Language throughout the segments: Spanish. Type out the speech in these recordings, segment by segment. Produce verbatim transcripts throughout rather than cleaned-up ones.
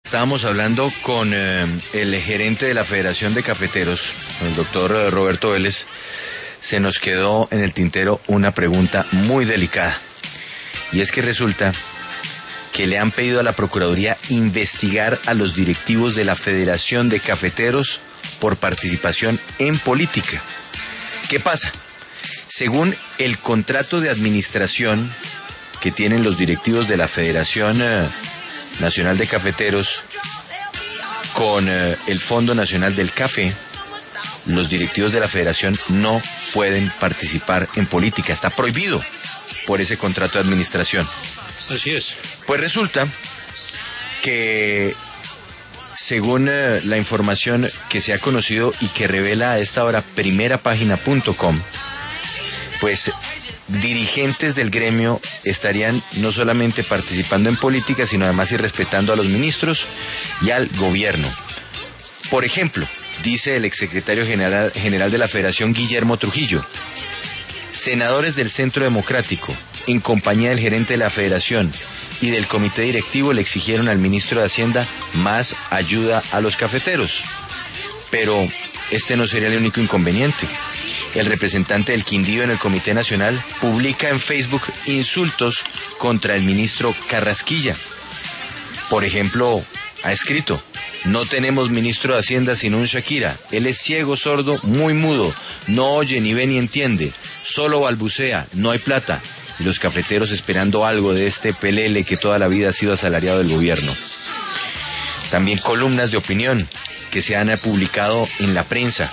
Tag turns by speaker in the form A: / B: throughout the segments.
A: Estábamos hablando con eh, el gerente de la Federación de Cafeteros, el doctor eh, Roberto Vélez. Se nos quedó en el tintero una pregunta muy delicada. Y es que resulta que le han pedido a la Procuraduría investigar a los directivos de la Federación de Cafeteros por participación en política. ¿Qué pasa? Según el contrato de administración que tienen los directivos de la Federación eh, Nacional de Cafeteros con eh, el Fondo Nacional del Café, los directivos de la Federación no pueden participar en política. Está prohibido por ese contrato de administración.
B: Así es.
A: Pues resulta que, según eh, la información que se ha conocido y que revela a esta hora primera página punto com, pues dirigentes del gremio estarían no solamente participando en política, sino además irrespetando a los ministros y al gobierno. Por ejemplo, dice el exsecretario general, general de la Federación, Guillermo Trujillo: senadores del Centro Democrático, en compañía del gerente de la Federación y del comité directivo, le exigieron al ministro de Hacienda más ayuda a los cafeteros. Pero este no sería el único inconveniente. El representante del Quindío en el Comité Nacional publica en Facebook insultos contra el ministro Carrasquilla. Por ejemplo, ha escrito: no tenemos ministro de Hacienda sino un Shakira. Él es ciego, sordo, muy mudo, no oye, ni ve, ni entiende, solo balbucea, no hay plata. Y los cafeteros esperando algo de este pelele que toda la vida ha sido asalariado del gobierno. También columnas de opinión que se han publicado en la prensa,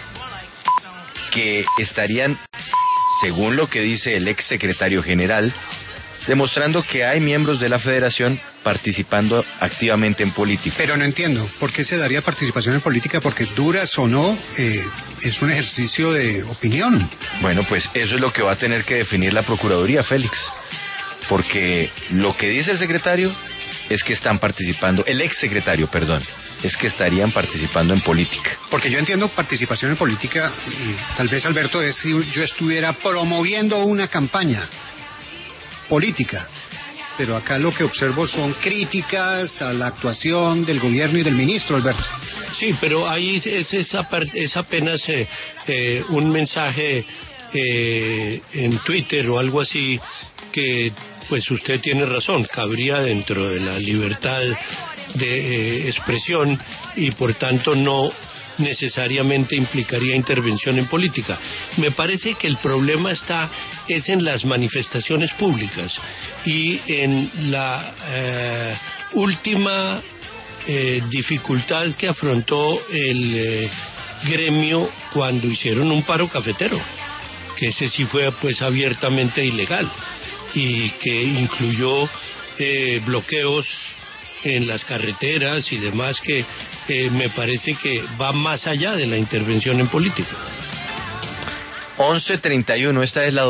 A: que estarían, según lo que dice el ex secretario general, demostrando que hay miembros de la Federación participando activamente en política.
B: Pero no entiendo, ¿por qué se daría participación en política? Porque duras o no, eh, es un ejercicio de opinión.
A: Bueno, pues eso es lo que va a tener que definir la Procuraduría, Félix. Porque lo que dice el secretario es que están participando, el ex secretario, perdón, es que estarían participando en política.
B: Porque yo entiendo participación en política, y tal vez, Alberto, es si yo estuviera promoviendo una campaña política. Pero acá lo que observo son críticas a la actuación del gobierno y del ministro, Alberto.
C: Sí, pero ahí es, esa, es apenas eh, eh, un mensaje eh, en Twitter o algo así que, pues usted tiene razón, cabría dentro de la libertad de eh, expresión y por tanto no necesariamente implicaría intervención en política. Me parece que el problema está es en las manifestaciones públicas y en la eh, última eh, dificultad que afrontó el eh, gremio cuando hicieron un paro cafetero, que ese sí fue pues abiertamente ilegal y que incluyó eh, bloqueos en las carreteras y demás, que eh, me parece que va más allá de la intervención en política.
A: once treinta y uno, esta es la